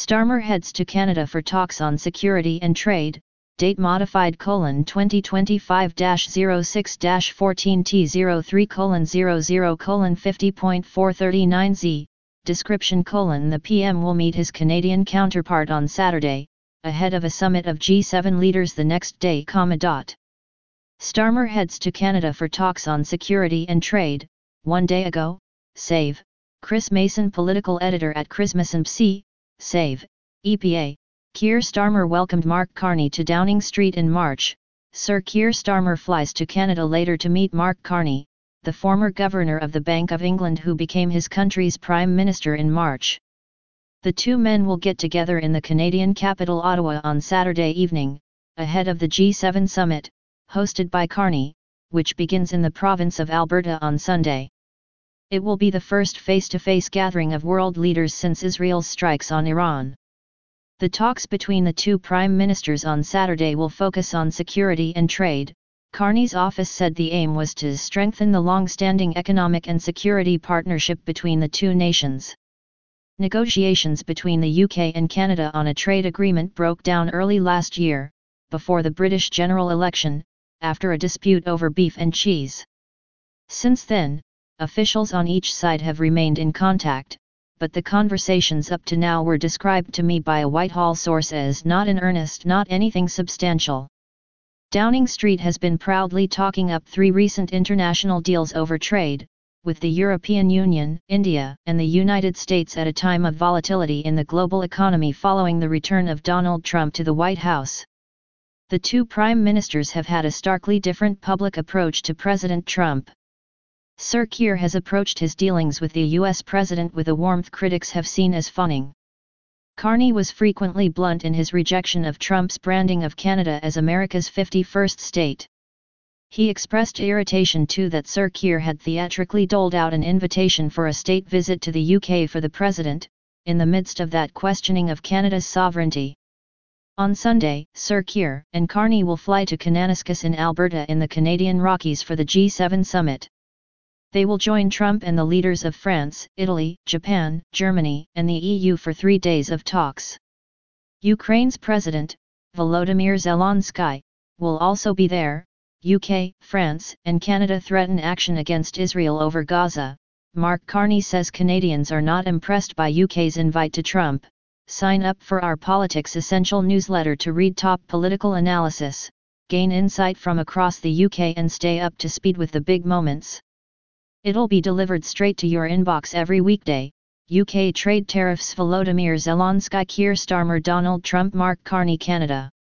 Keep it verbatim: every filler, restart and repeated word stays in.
Starmer heads to Canada for talks on security and trade, date modified colon twenty twenty-five dash zero six dash fourteen T zero three colon zero zero colon fifty point four thirty-nine Z, description colon the P M will meet his Canadian counterpart on Saturday, ahead of a summit of G seven leaders the next day, comma dot. Starmer heads to Canada for talks on security and trade, one day ago, Save, Chris Mason political editor at Christmas.c, Save, E P A, Keir Starmer welcomed Mark Carney to Downing Street in March. Sir Keir Starmer flies to Canada later to meet Mark Carney, the former governor of the Bank of England who became his country's prime minister in March. The two men will get together in the Canadian capital Ottawa on Saturday evening, ahead of the G seven summit, hosted by Carney, which begins in the province of Alberta on Sunday. It will be the first face-to-face gathering of world leaders since Israel's strikes on Iran. The talks between the two prime ministers on Saturday will focus on security and trade. Carney's office said the aim was to strengthen the long-standing economic and security partnership between the two nations. Negotiations between the U K and Canada on a trade agreement broke down early last year, before the British general election, after a dispute over beef and cheese. Since then, officials on each side have remained in contact, but the conversations up to now were described to me by a Whitehall source as not in earnest, not anything substantial. Downing Street has been proudly talking up three recent international deals over trade, with the European Union, India, and the United States at a time of volatility in the global economy following the return of Donald Trump to the White House. The two prime ministers have had a starkly different public approach to President Trump. Sir Keir has approached his dealings with the U S president with a warmth critics have seen as fawning. Carney was frequently blunt in his rejection of Trump's branding of Canada as America's fifty-first state. He expressed irritation too that Sir Keir had theatrically doled out an invitation for a state visit to the U K for the president, in the midst of that questioning of Canada's sovereignty. On Sunday, Sir Keir and Carney will fly to Kananaskis in Alberta in the Canadian Rockies for the G seven summit. They will join Trump and the leaders of France, Italy, Japan, Germany, and the E U for three days of talks. Ukraine's president, Volodymyr Zelensky, will also be there. U K, France, and Canada threaten action against Israel over Gaza. Mark Carney says Canadians are not impressed by U K's invite to Trump. Sign up for our Politics Essential newsletter to read top political analysis, gain insight from across the U K and stay up to speed with the big moments. It'll be delivered straight to your inbox every weekday. U K trade tariffs, Volodymyr Zelensky, Keir Starmer, Donald Trump, Mark Carney, Canada.